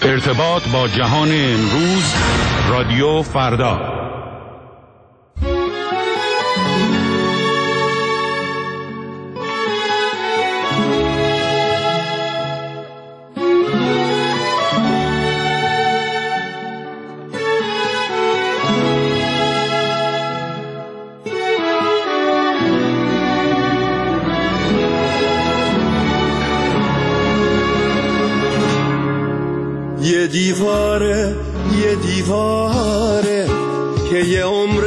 ارتباط با جهان امروز، رادیو فردا. یه دیواره که یه عمر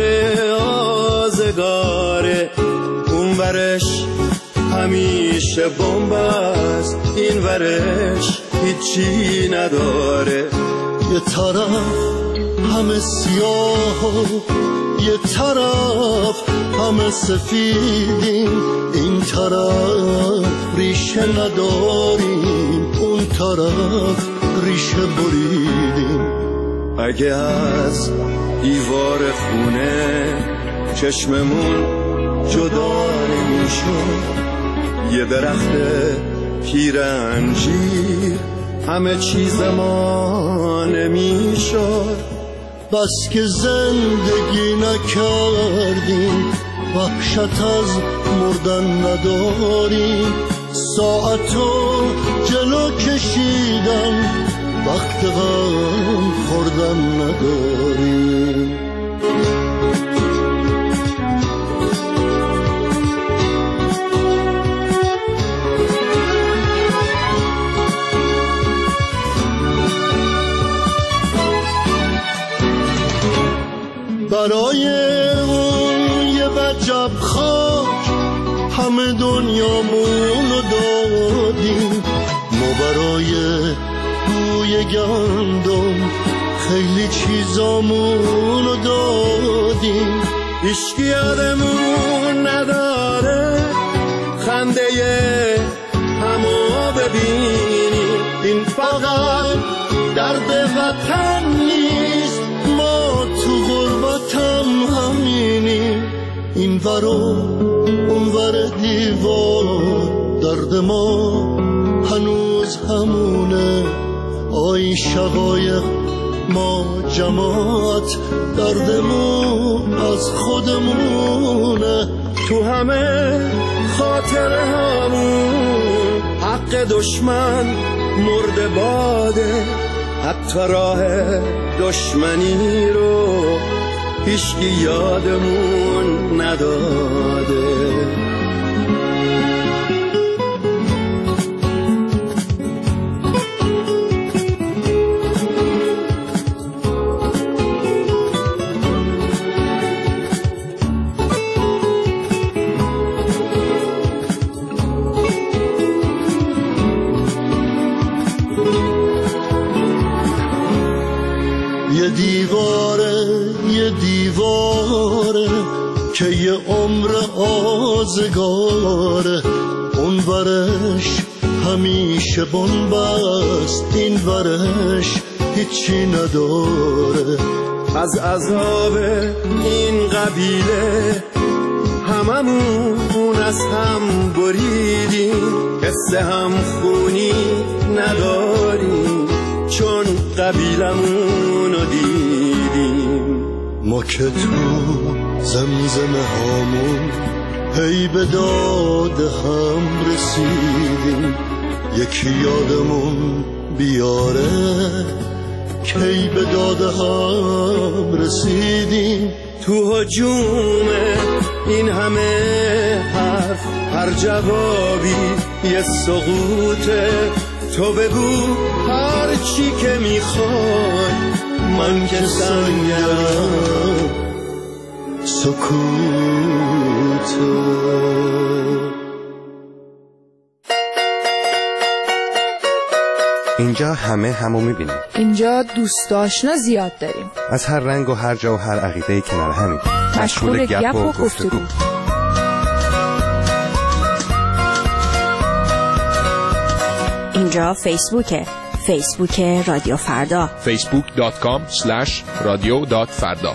آزگاره، اون ورش همیشه بمب است، این ورش هیچی نداره. یه طرف همه سیاه و یه طرف همه سفیدیم، این طرف ریشه نداریم، اون طرف ریشه بریدیم. اگه از دیوار خونه چشممون جدا نمیشد، یه درخت پیر انجیر همه چیز ما نمیشد. بس که زندگی نکردیم، وحشت از مردن نداریم، ساعتو جلو کشیدن وقت غم خوردن نداریم. برای اون یه وجب خاک همه دنیامونو دادیم، ما برای بوی گندم خیلی چیزامونو دادیم. هیچکی یادمون نداره خنده همو ببینیم، این فقط درد وطن نیست، ما تو غربتم همینیم. این ور و اون ور دیوار درد ما هنوز همونه، آی شقایق ما جماعت دردمون از خودمونه. تو همه خاطره همون حق دشمن مرده باده، حتی راه دشمنی رو هیچکی یادمون نداده. یه دیواره که یه عمر آزگاره، اون ورش همیشه بمب است، این ورش هیچی نداره. از عذاب این قبیله هممون از هم بریدیم، حس هم خونی نداریم چون قبیلمونو دیدیم. ما که تو زمزمه هامون هی به داد هم رسیدیم، یکی یادمون بیاره کی به داد هم رسیدیم. تو هجوم این همه حرف هر جوابی یه سقوطه، تو بگو هر چی که میخوای، من که سنگم سکوته. اینجا همو میبینیم، اینجا دوست آشنا زیاد داریم، از هر رنگ و هر جا و هر عقیده‌ای کنار همین، مشغول گپ و گفتگو. اینجا فیسبوک رادیو فردا، facebook.com/radio.farda.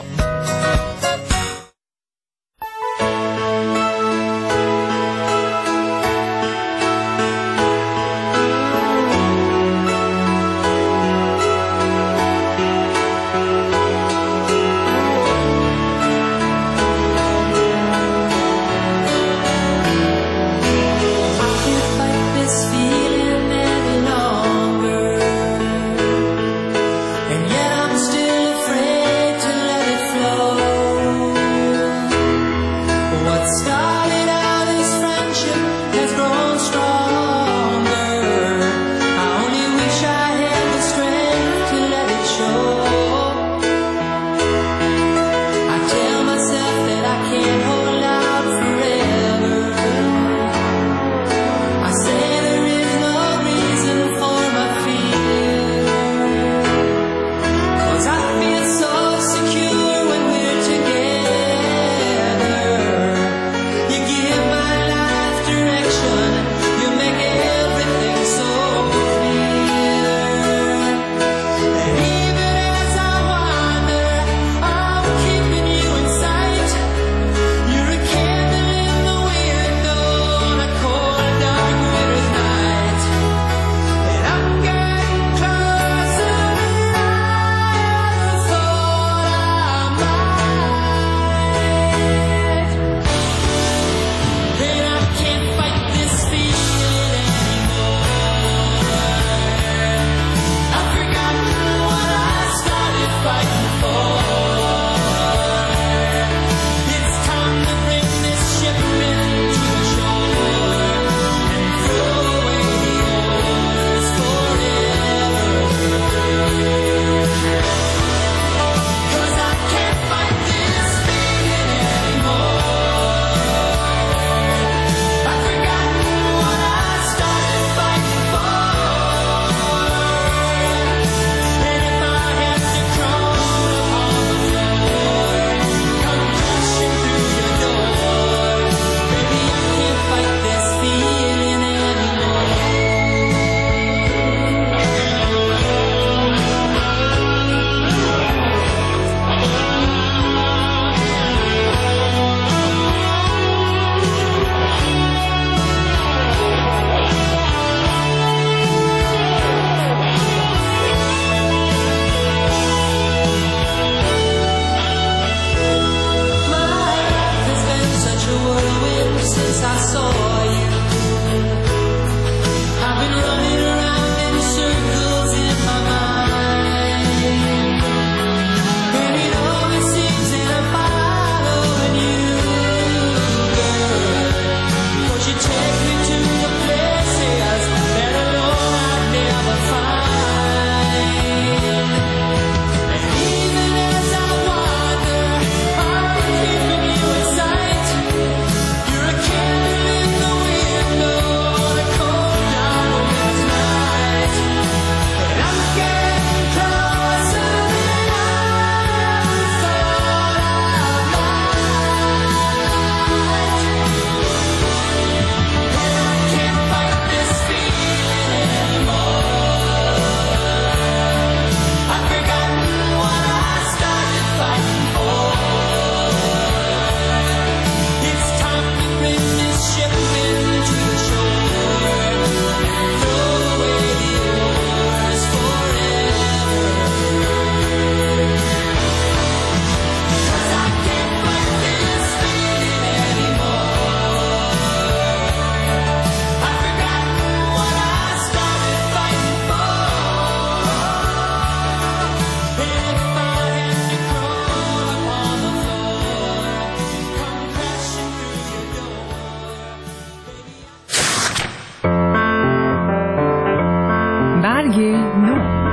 برگ نو.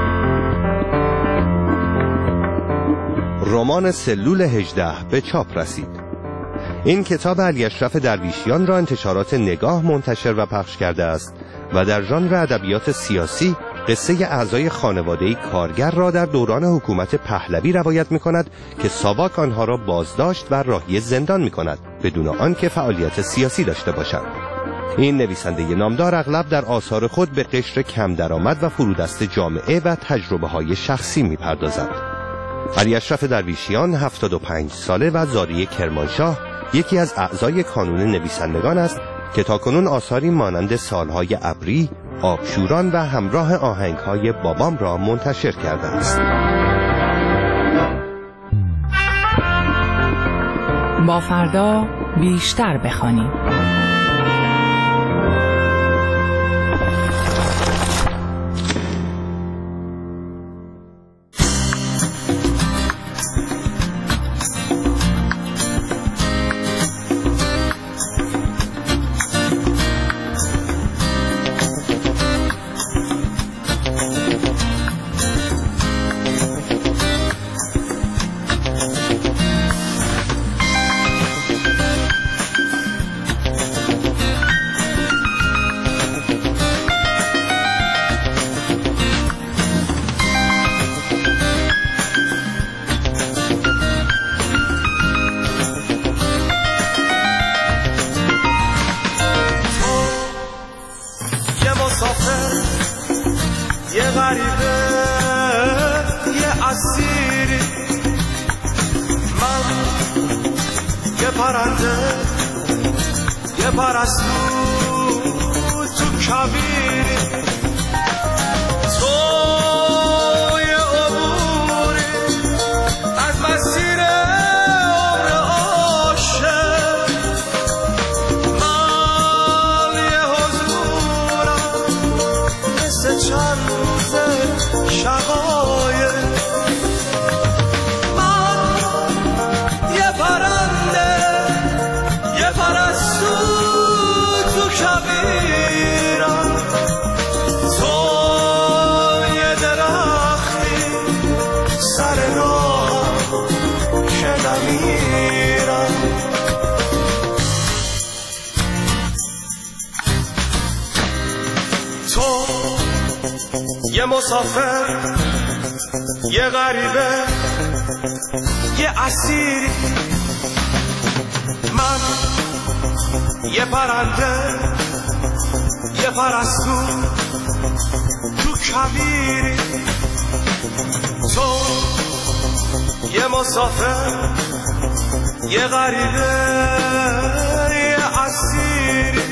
رمان سلول 18 به چاپ رسید. این کتاب علی اشرف درویشیان را انتشارات نگاه منتشر و پخش کرده است و در ژانر ادبیات سیاسی قصه اعضای خانواده‌ای کارگر را در دوران حکومت پهلوی روایت می‌کند که ساواک آنها را بازداشت و راهی زندان می‌کند بدون آنکه فعالیت سیاسی داشته باشند. این نویسنده نامدار اغلب در آثار خود به قشر کم درآمد و فرودست جامعه و تجربه‌های شخصی می‌پردازد. علی اشرف درویشیان 75 ساله و زاده کرمانشاه یکی از اعضای کانون نویسندگان است که تاکنون آثاری مانند سالهای ابری، آبشوران و همراه آهنگهای بابام را منتشر کرده است. با فردا بیشتر بخوانیم. یه مسافر، یه غریبه، یه اسیر، من یه پرنده، یه پرستو تو کویری. تو یه مسافر، یه غریبه، یه اسیری.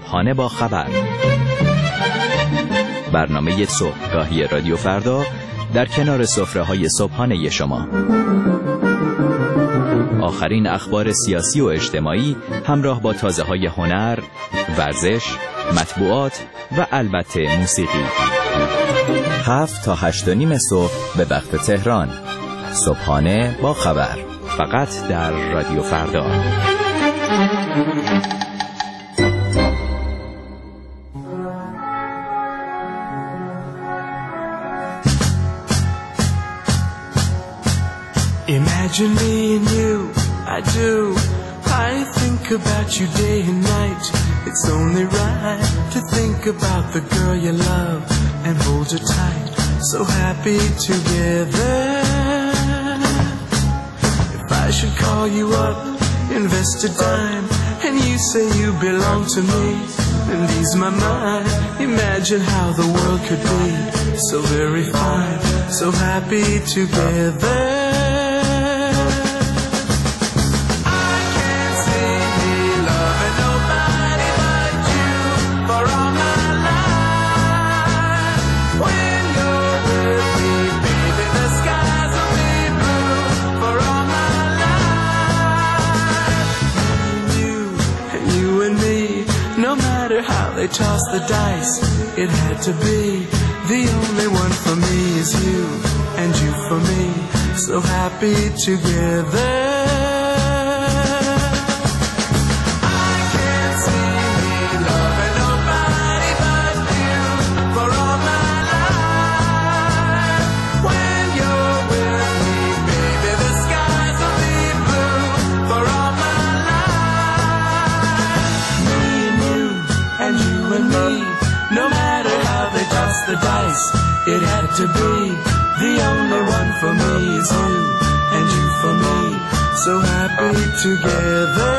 صبحانه با خبر، برنامه صبحگاهی رادیو فردا در کنار سفره‌های صبحانه شما. آخرین اخبار سیاسی و اجتماعی همراه با تازه‌های هنر، ورزش، مطبوعات و البته موسیقی. 7 تا 8:30 صبح به وقت تهران. صبحانه با خبر، فقط در رادیو فردا. Imagine me and you, I do. I think about you day and night. It's only right to think about the girl you love and hold her tight. So happy together. If I should call you up, invest a dime, and you say you belong to me, and ease my mind. Imagine how the world could be so very fine, so happy together. They toss the dice, it had to be. The only one for me is you, and you for me, so happy together. I can't see me loving nobody but you for all my life. When you're with me, baby, the skies will be blue for all my life. Me and you, and you and me, no matter how they toss the dice, it had to be. The only one for me is you, and you for me, so happy together.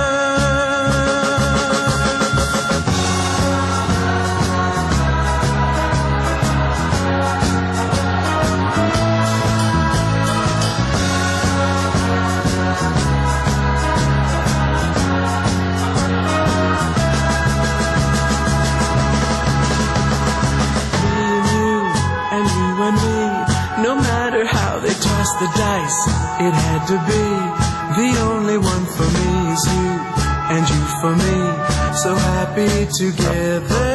The dice, it had to be. The only one for me is you, and you for me, so happy together,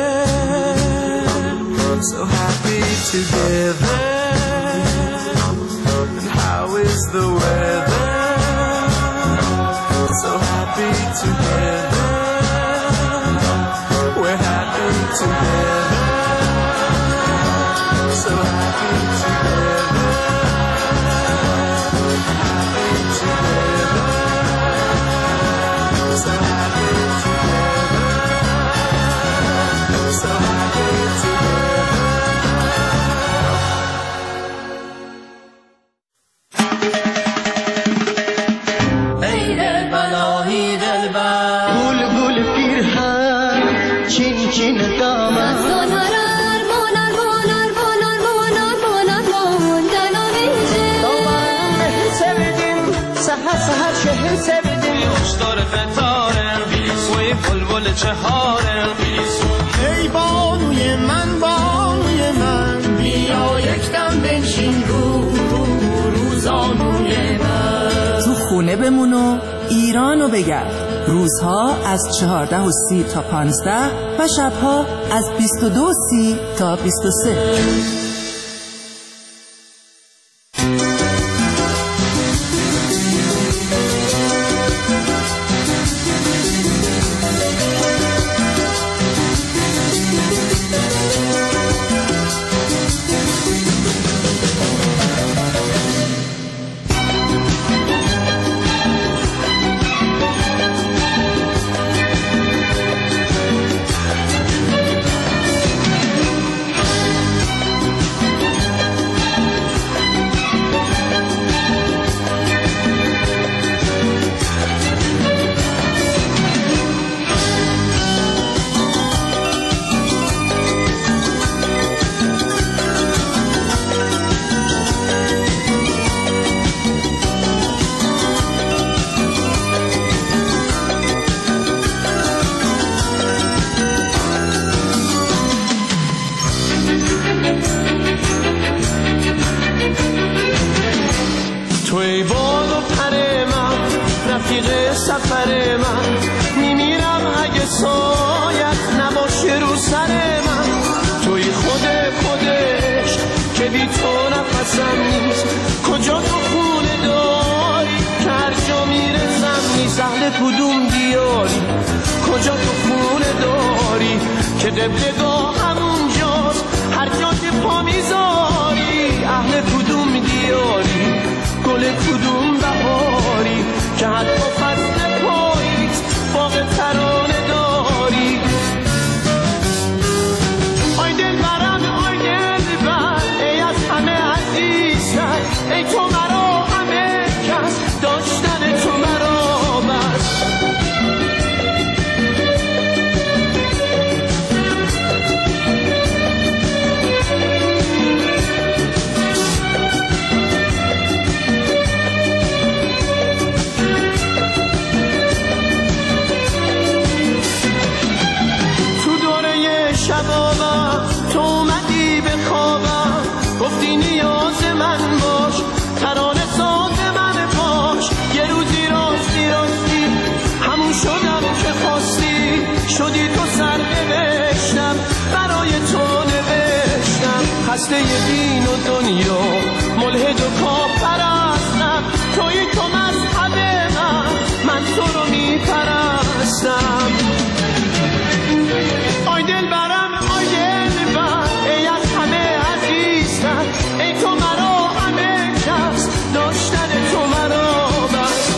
so happy together. And how is the weather? So happy together, we're happy together, so happy together. ای بانوی من بیا یکدم بنشین روزانوی من. تو خونه بمون و ایرانو بگرد. روزها از 14:30 تا 15 و شبها از 22:30 تا 23. توی باد و پر من، رفیق سفر من، میمیرم اگه سایت نباشه رو سر من. توی خودش که بی تو نفسم نیست، کجا تو خونه داری که هر جا میرسم نیست. اهل کدوم دیاری، کجا تو خونه داری که قبلگاه همونجاست هر جا که پا میذاری. اهل کدوم دیاری، گل کدوم بهاری که حتی فصل پاییز باغ ترانه داری. آی دل برم، آی دل بر، ای از همه عزیزتر، ای تو مرا همه کس، داشتن تو مرا بس. شبابم تو اومدی به خوابم، گفتی نیاز من باش، ترانه ساز من باش. یه روزی راستی همون شدم که خواستی، شدی تو سر نوشتم برای تو نوشتم. خسته دین و دنیا، ملحد و کافرستم، توی تو مذهب من تو رو میپرستم. آی دل برم، آی دل بر، ای از همه عزیزتر، ای تو مرا همه کس، داشتن تو مرا بس.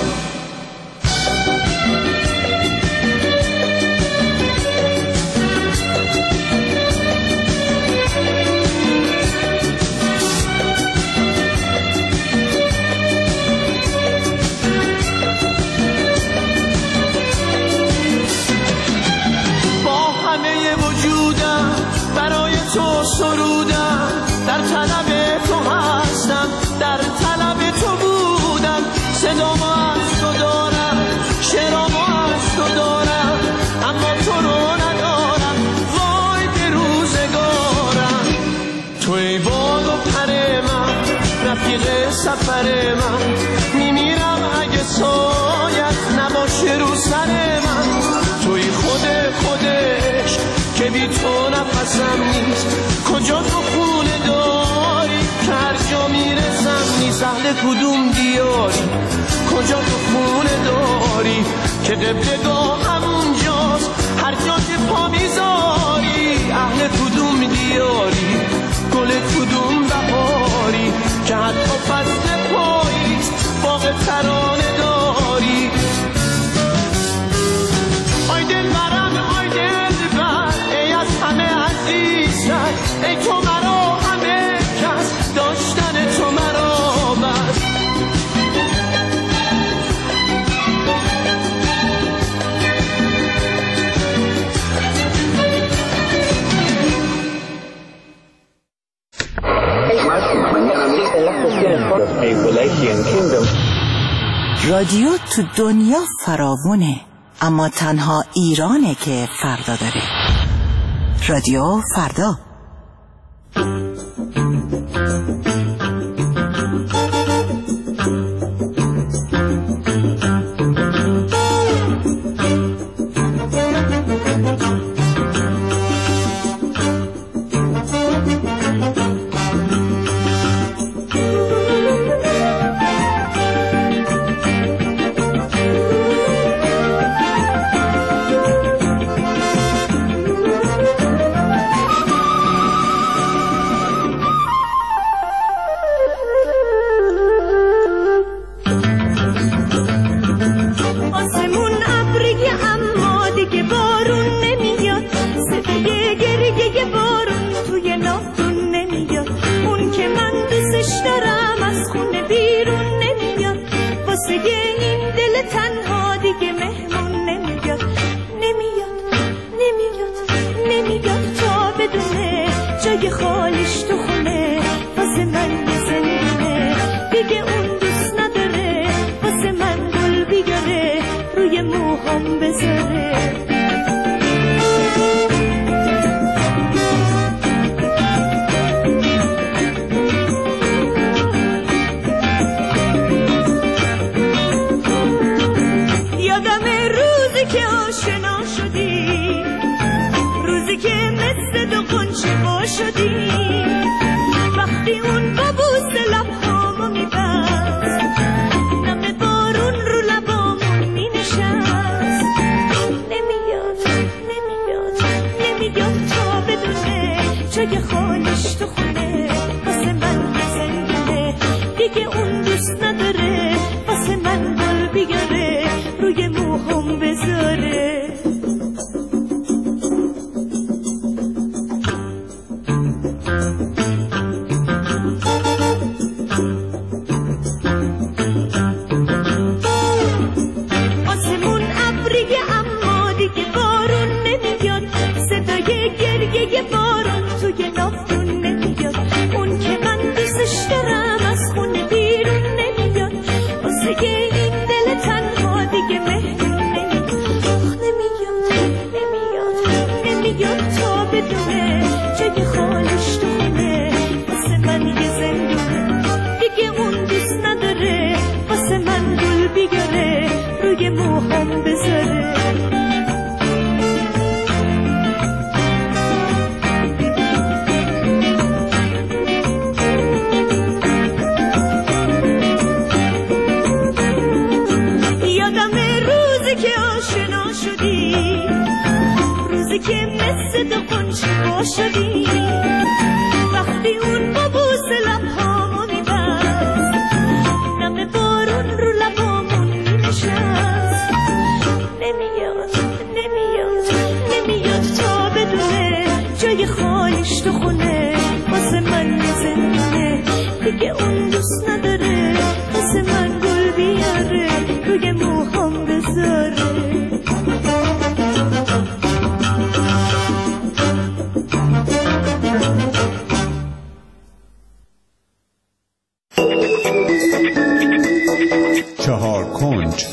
برای تو سرودم، در طلب تو هستم، در طلب تو بودم. صدامو از تو دارم، شعرامو از تو دارم، اما تو رو ندارم، وای به روزگارم. توی باد و پر من، رفیق سفر من، میمیرم اگه سایت نباشه رو سر من. توی خودش که بی تو نفسم نیست، کجا تو خونه داری که هر جا میرسم نیست. اهل کدوم دیاری، کجا تو خونه داری که قبلگاه همونجاست هر جا که پا میذاری. اهل کدوم دیاری، گل کدوم بهاری که حتی فصل پاییز باغ ترانه داری. آی دل برم، آی دل بر، ای از همه عزیزتر، ای تو مرا همه کس، داشتن تو مرا بس. رادیو تو دنیا فراوونه، اما تنها ایرانه که فردا داره. رادیو فردا. دیگه اون دوست نداره واسه من گل بیاره روی موهام بذاره. آسمون ابریه اما دیگه بارون نمیاد، صدای گریه بارون توی نافتون نمیاد. اون که من دوستش دارم از خونه بیرون نمیاد، واسه این دل تنها دیگه مهرون نمیاد تا بدونه جای خالش تو خونه واسه من یه زندونه. دیگه اون دوست نداره واسه من گل بیاره روی موهام بذاره. که مثل دو قنچه شدی وقتی اون با بوس لبهامو میبست، نم بارون رو لبامون نشست. نمیاد تا بدونه جای خالیش تو خونه واسه من زندونه. دیگه اون دوست نداره واسه من گل بیاره روی موهام بذاره. چهار کنج.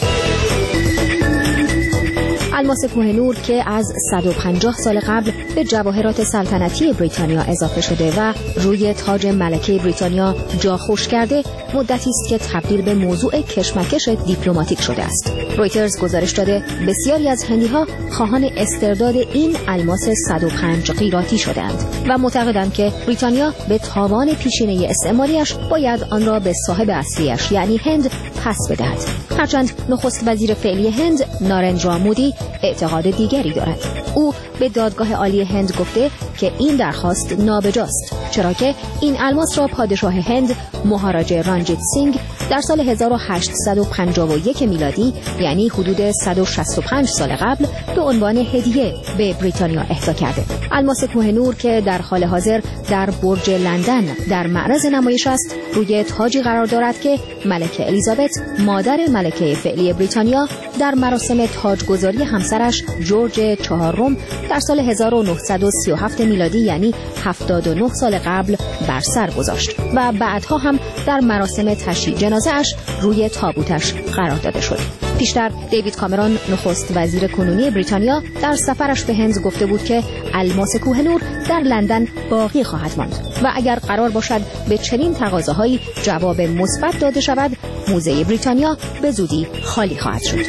الماس کوهنور که از 150 سال قبل به جواهرات سلطنتی بریتانیا اضافه شده و روی تاج ملکه بریتانیا جا خوش کرده، مدتی است که تبدیل به موضوع کشمکش دیپلماتیک شده است. رویترز گزارش داده بسیاری از هندی‌ها خواهان استرداد این الماس 105 قیراطی شدند و معتقدند که بریتانیا به تاوان پیشینه استعماریش باید آن را به صاحب اصلیش یعنی هند پس بدهد. هرچند نخست وزیر فعلی هند نارندرا مودی اعتقاد دیگری دارد. او به دادگاه عالی هند گفته که این درخواست نابجاست، چرا که این الماس را پادشاه هند مهاراجه رانجیت سینگ در سال 1851 میلادی یعنی حدود 165 سال قبل به عنوان هدیه به بریتانیا اهدا کرده. الماس کوهنور که در حال حاضر در برج لندن در معرض نمایش است، روی تاجی قرار دارد که ملکه الیزابت مادر ملکه فعلی بریتانیا در مراسم تاجگذاری همسرش جورج چهارم در سال 1937 میلادی یعنی 79 سال قبل بر سر گذاشت و بعدها هم در مراسم تشییع جنازه‌اش روی تابوتش قرار داده شد. پیشتر دیوید کامرون نخست وزیر کنونی بریتانیا در سفرش به هند گفته بود که الماس کوهنور در لندن باقی خواهد ماند و اگر قرار باشد به چنین تقاضاهایی جواب مثبت داده شود، موزه بریتانیا به زودی خالی خواهد شد.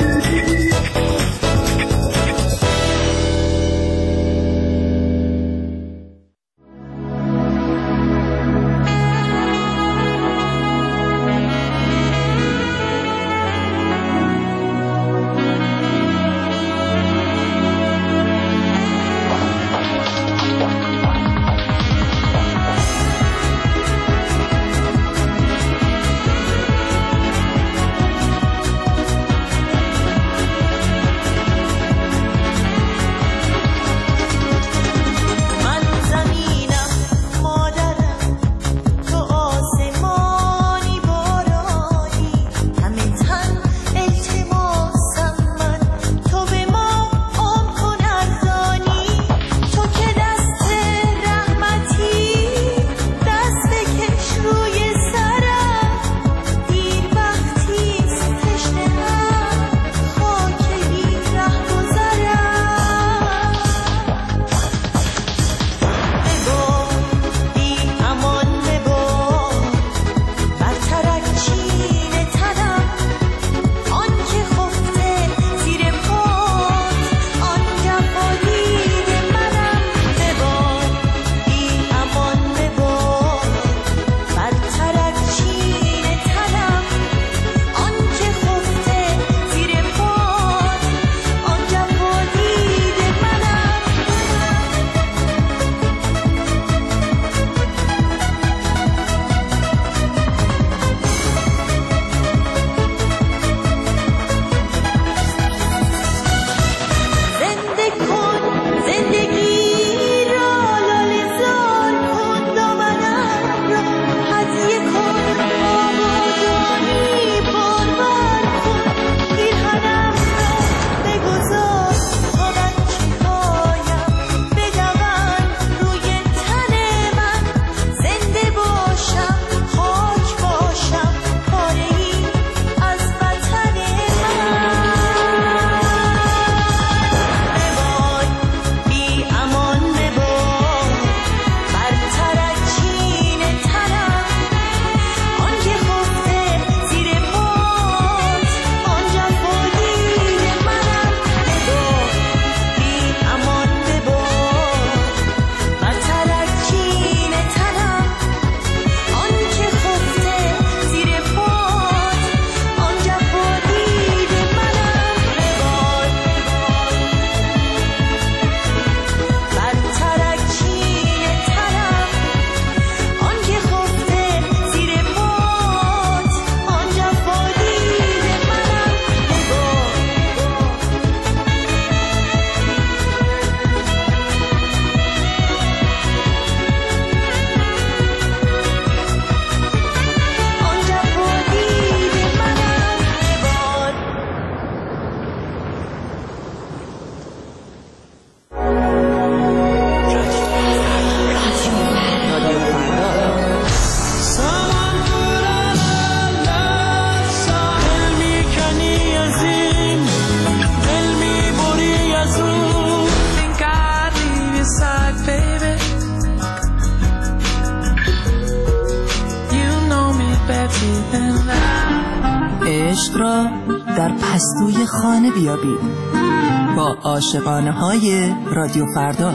عشق را در پستوی خانه بیابید با عاشقانه های رادیو فردا.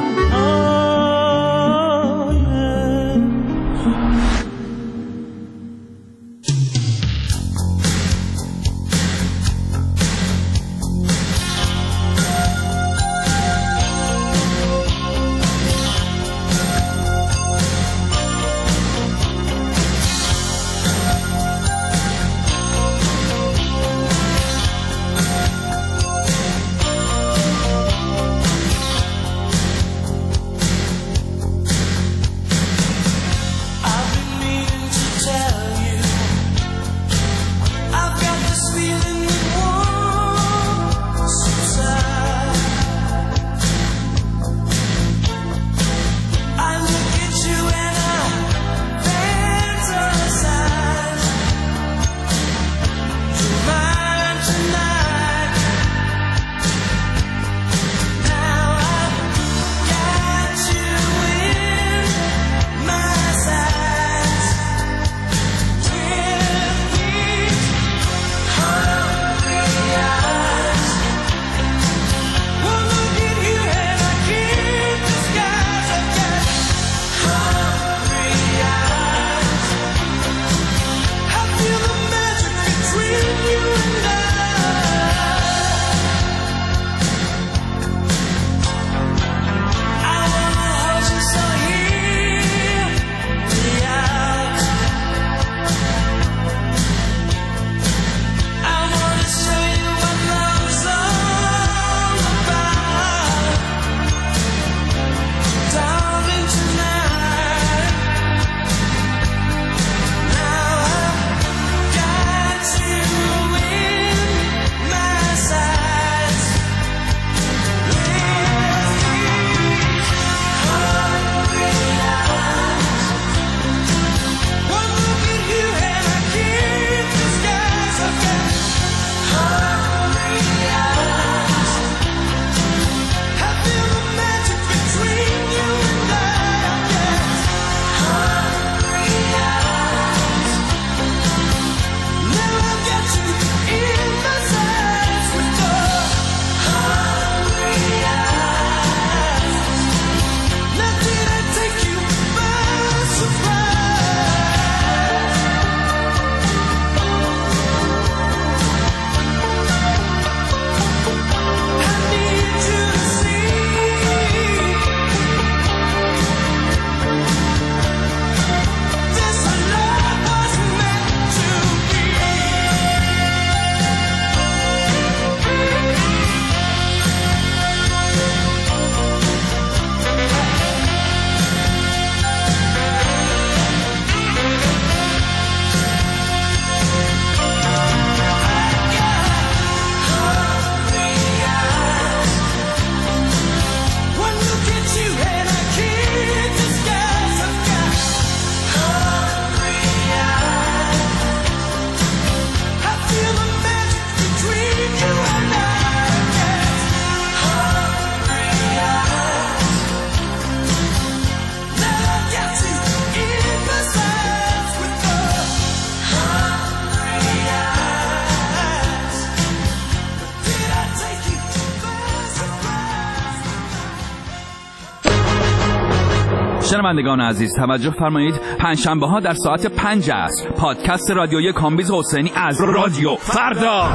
شنوندگان عزیز توجه فرمایید، پنجشنبه ها در ساعت 5 عصر پادکست رادیویی کامبیز حسینی از رادیو فردا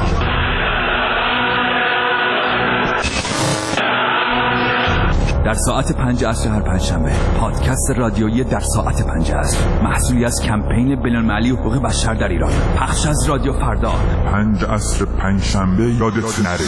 در ساعت 5 عصر هر پنجشنبه. پادکست رادیویی در ساعت 5 عصر محصولی از کمپین بین‌المللی حقوق بشر در ایران، پخش از رادیو فردا. 5 عصر پنجشنبه یادت نره.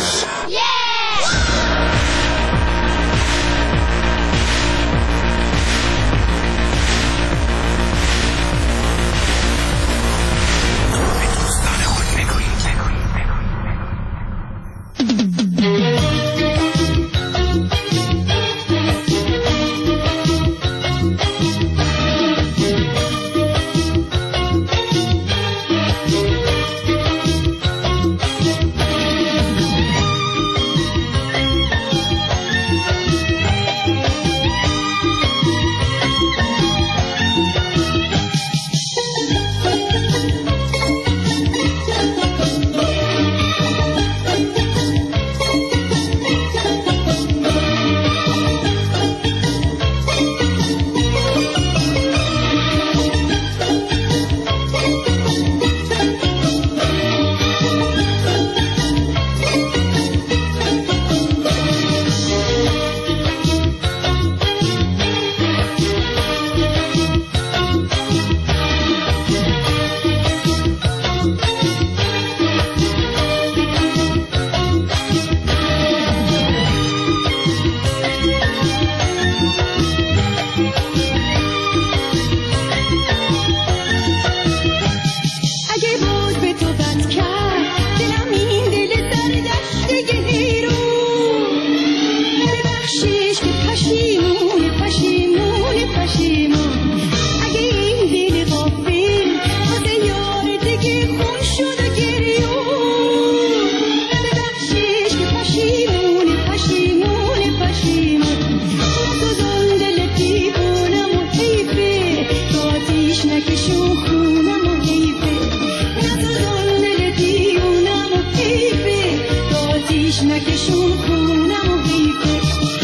نکشون خونم و حیفه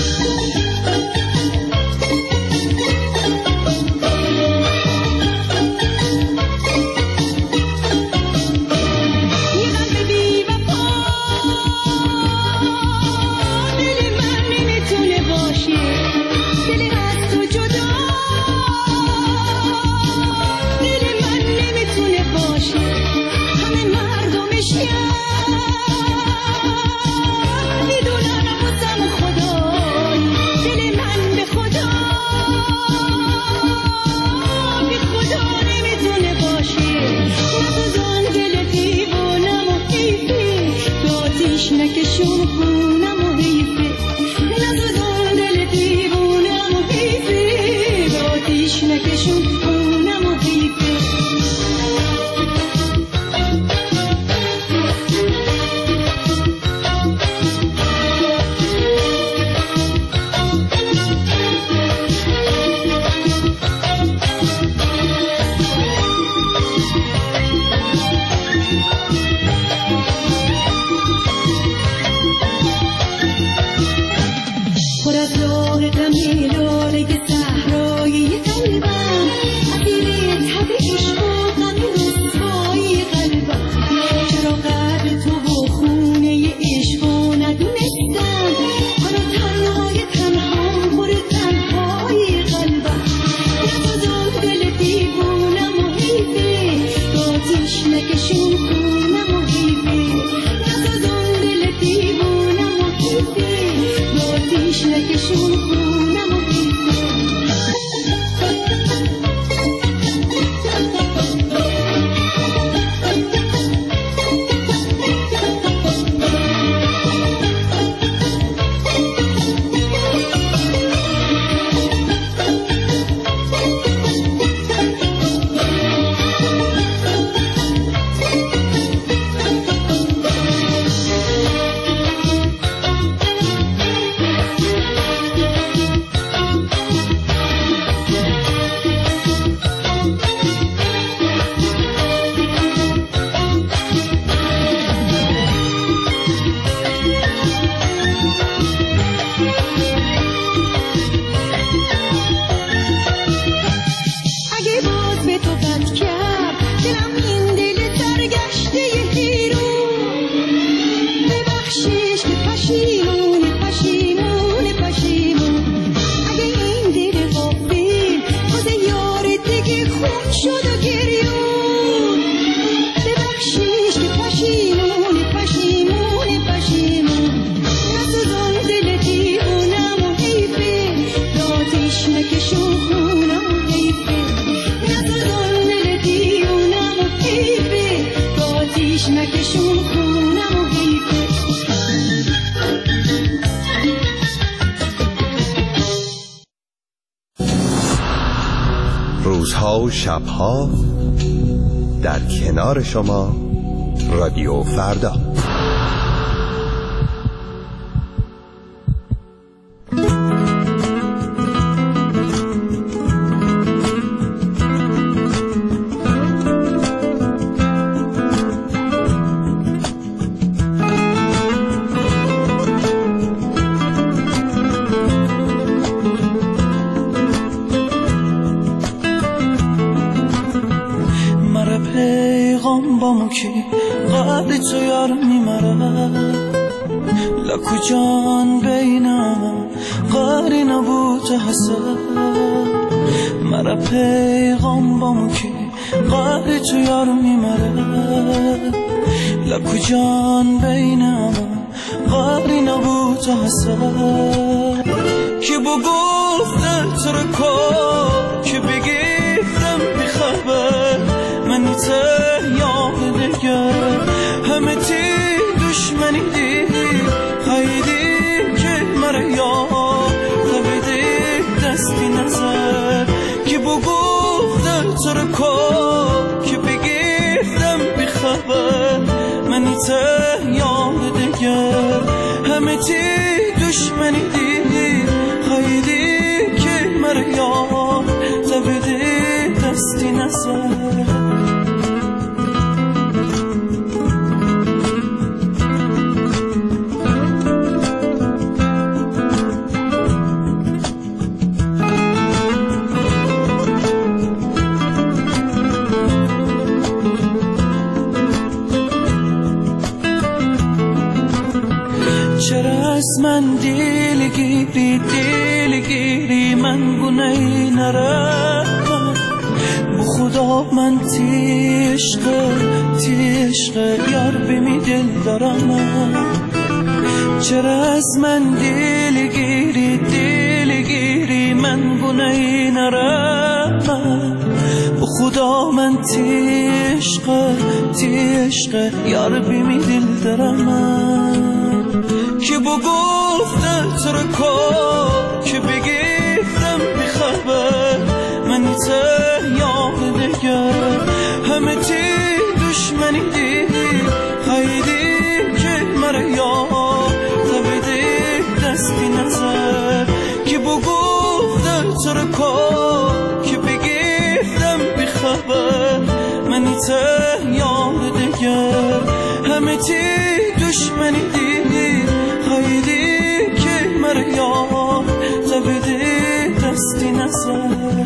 نکشون خونم و حیفه نزدان دل دیوونم و حیفه آتیش نکشون خونم و حیفه پر از راه غمی لاله صحرایی قلبم اسیر تب عشق و غم رسوایی قلبم چرا قدر تو و خونه عشق و ندونستم حالا تنهای تنها پر تنهای قلبم نسازم دل دیوونم و حیفه آتیش نکشون خونم و حیفه نسازم دل دیوونم و حیفه آتیش نکشون خونم و روزها و شبها در کنار شما رادیو فردا. قبل تو یار میمرم لکو جان بینم قاری نبود حسد مرا پیغام بامو که قبل تو یار میمرم لکو جان بینم قاری نبود حسد که بگفت تو رو کار که بگیفتم بخبر منی یاد دگر همه تی دشمنی دی خیلی که مرا یاد تبیدی دستی نظر که بگفتم تو رو کار که بگیفتم بخبر منی یاد دگر همه تی دشمنی دی خیلی که مرا یاد تبیدی دستی نظر من دیلگیری من گونه نرم به خدا من تیشق یار بمی دل دارم چرا از من دیلگیری من گونه نرم به خدا من تیشق یار بمی دل دارم که بگفتم تو رو کار که بگیفتم بخبر من نیته یاد دگر همه تی دشمنی دیدی خیلی که مرا یاد تبیدی دستی نظر که بگفتم تو رو کار که بگیفتم بخبر من نیته یاد دگر همه تی دشمنی دیدی خیلی که مرا یاد تبیدی دستی نظر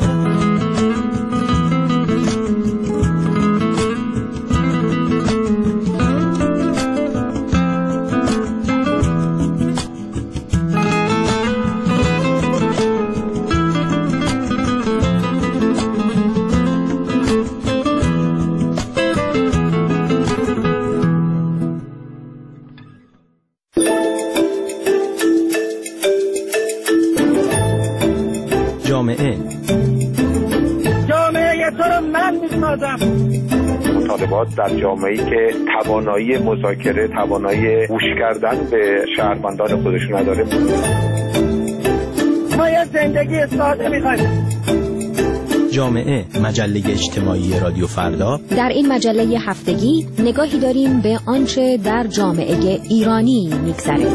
جامعه تو رو من میسازم. مطالبات در جامعه‌ای که توانایی مذاکره، توانایی گوش کردن به شهروندان خودشون نداره. ما یه زندگی ساده می‌خوایم. جامعه، مجله اجتماعی رادیو فردا. در این مجله هفتگی نگاهی داریم به آنچه در جامعه ایرانی می‌گذره.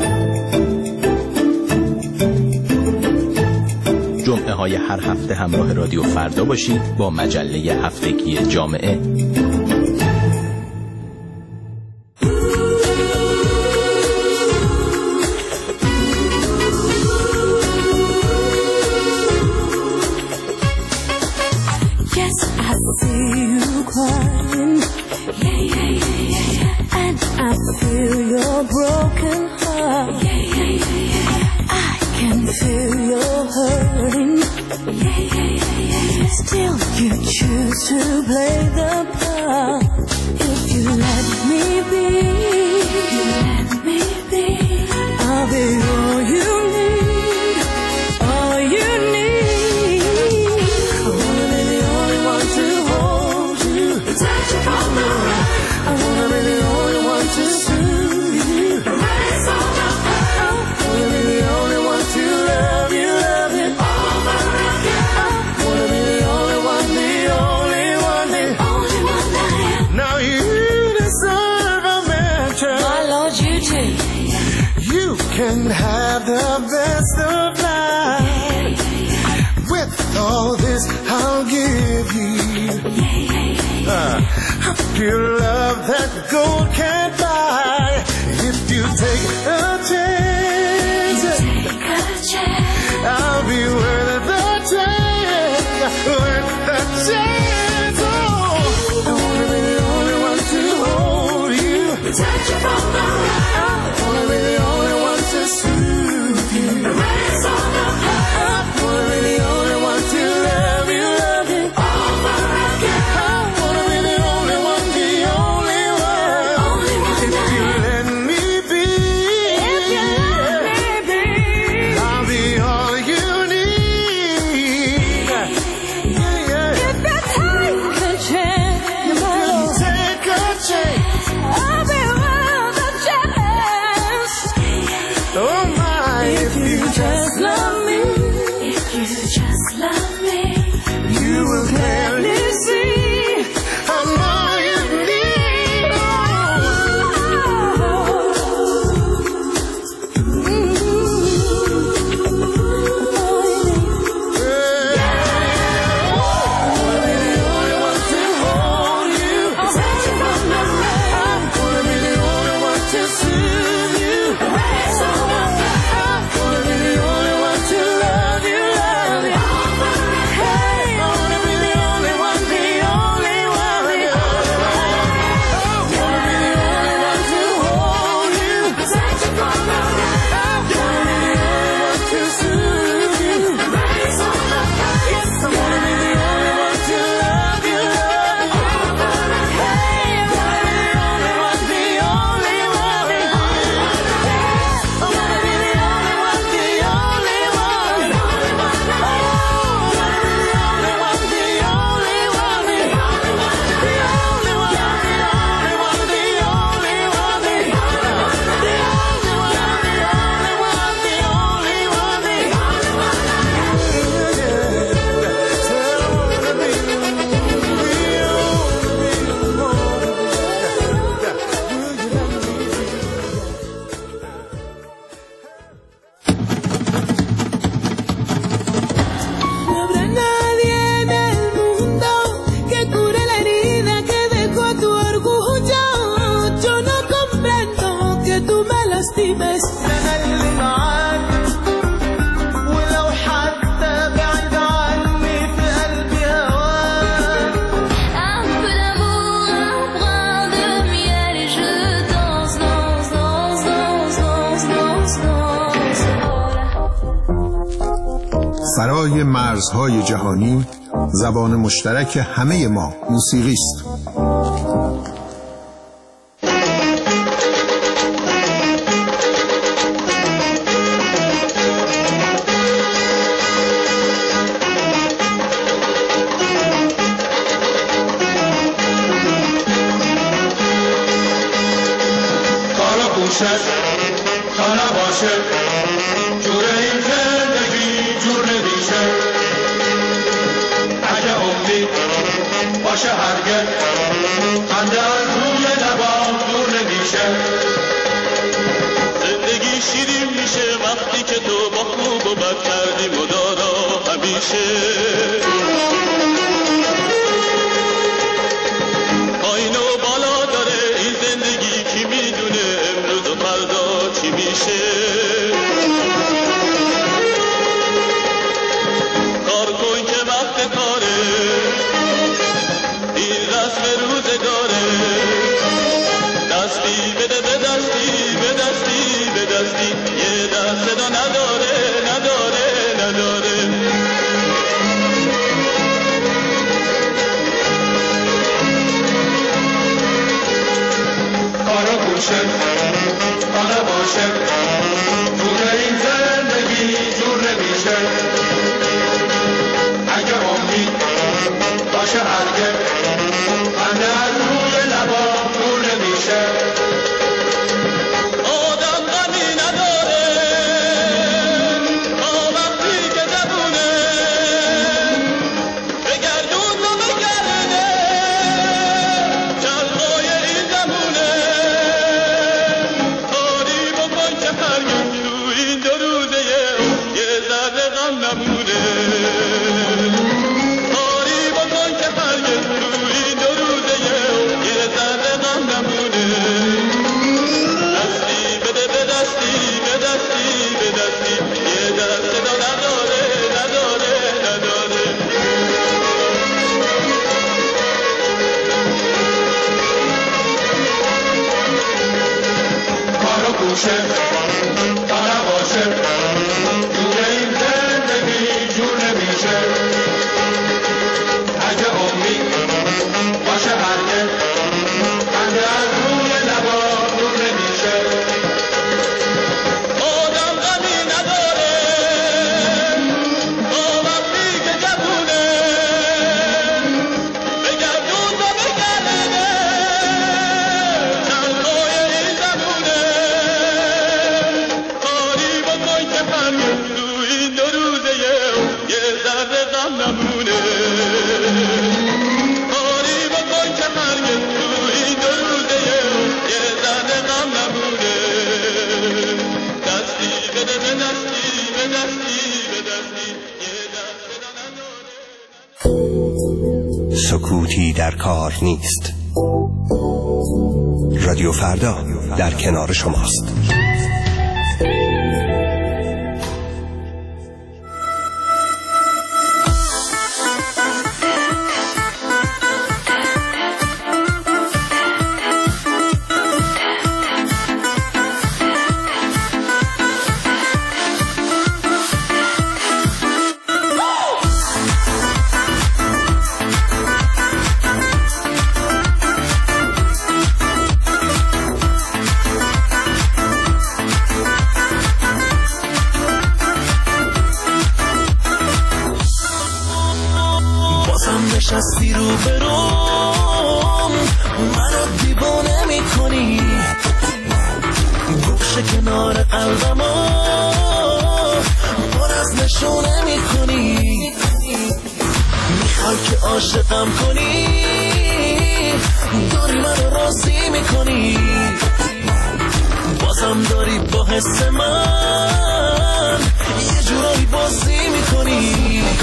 جمعه های هر هفته همراه رادیو فردا باشید با مجله هفتگی جامعه. Still you choose to play the part. If you let me be, I'll be all you need, all you need. I wanna be the only one to hold you, touch you from the right. I wanna be the only one to soothe you, erase all my pain. I wanna be the only one to love you over again. I wanna be the only one, the only one, the only one I am. Now you deserve a mention. My Lord, you do. You can have the best of life. With all this I'll give you a pure love that gold can't buy. If you take a chance, I'll be worth the chance, worth the chance. Oh, I wanna be the only one to hold you, touch you from the right. I wanna be the only one to soothe you, erase all the pain. I wanna be the only one to love you over again. I wanna be the only one, the only one, فرای مرزهای جهانی زبان مشترک همه ما موسیقی است. تا نباشه جور این زندگی جور نمیشه اگه امید باشه هرگز خنده از روی لبام دور نمیشه زندگی شیرین میشه وقتی که تو با خوب و بد کردی مدارا همیشه پایین و بالا داره این زندگی کی میدونه امروز و فردا چی میشه کار کن که وقت کاره این رسم روزگاره دستی بده به دستی به دستی به دستی یه دست صدا نداره نداره نداره کارو گوشه کارو باشه جور این زندگی جور نمیشه اگه امید باشه هرگز خنده از روی لبام دور نمیشه آدم غمی نداره تا وقتی که زبونه بگردون و بگرده چرخای این زمونه کاری بکن که هرگز تو این دو روزه یه ذره غم نمونه کاری بکن که هرگز تو این دو روزه یه ذره غم نمونه دستی بده به دستی به دستی به دستی یه دست صدا نداره نداره نداره کارو گوشه تا نباشه جور این زندگی جور نمیشه اگه امید باشه هرگز خنده از روی لبا دور نمیشه آدم غمی نداره تا وقتی که جوونه بگردون و بگرده چرخای این زمونه کاری بکن که هرگز تو این دو روزه یه ذره غم نمونه کاری بکن که هرگز تو این دو روزه یه ذره غم نمونه دستی بده به دستی به دستی به دستی یه دست صدا نداره سکوتی در کار نیست. رادیو فردا در کنار شماست. نشستی رو برام منو دیوانه میکنی گوشه کنار قلبمو پر از نشونه میکنی میخوای که عاشقم کنی داری منو راضی میکنی بازم داری با حس من یه جورایی بازی میکنی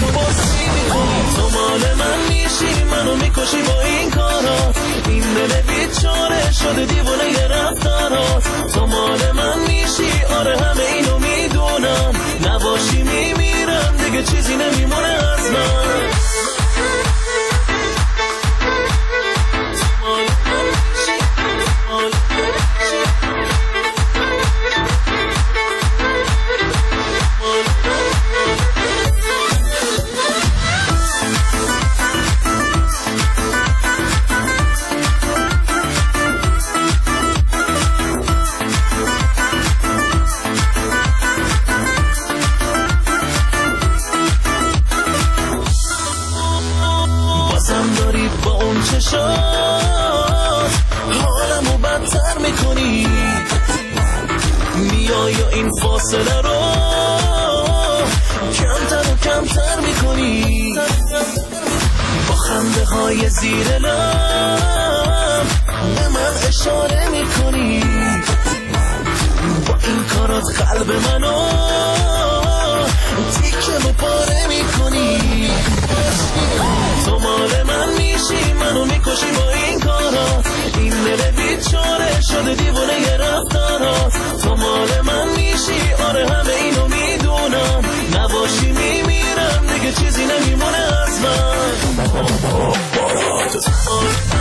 تو مال من میشی منو میکشی با این کارا این دل بیچاره شده دیوانه یه رفتارا تو مال من میشی آره همه اینو میدونم نباشی میمیرم دیگه چیزی نمیمونه از من این فاصله رو کمتر و کمتر میکنی، با خنده های زیر لب به من اشاره میکنی، با این کارات قلب منو تیکه و پاره میکنی. تو مال من میشی، منو میکشی با این کارا، این دل بیچاره شده دیوانه ی رفتارا. تو مال من میشی، آره همه اینو میدونم، نباشی میمیرم دیگه چیزی نمیمونه از من.